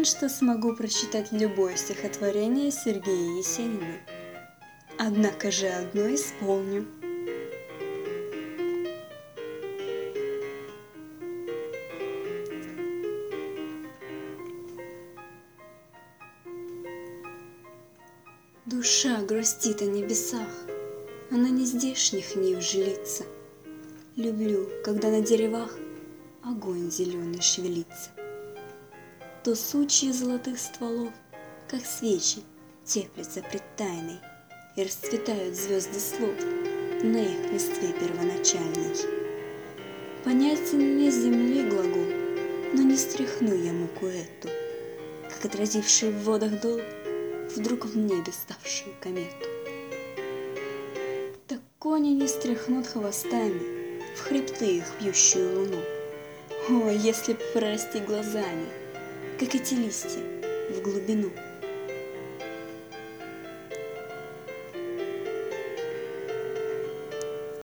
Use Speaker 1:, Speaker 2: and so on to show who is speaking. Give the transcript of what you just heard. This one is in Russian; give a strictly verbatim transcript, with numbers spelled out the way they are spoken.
Speaker 1: уверен, что смогу прочитать любое стихотворение Сергея Есенина. Однако же одно исполню. Душа грустит о небесах, а на нездешних нив жилится. Люблю, когда на деревах огонь зеленый шевелится. То сучья золотых стволов, как свечи, теплятся пред тайной, и расцветают звезды слов на их листве первоначальной. Понятен мне земли глагол, но не стряхну я муку эту, как отразивший в водах дол вдруг в небе ставшую комету. Так кони не стряхнут хвостами в хребты их пьющую луну. О, если б прорасти глазами, как эти листья, в глубину.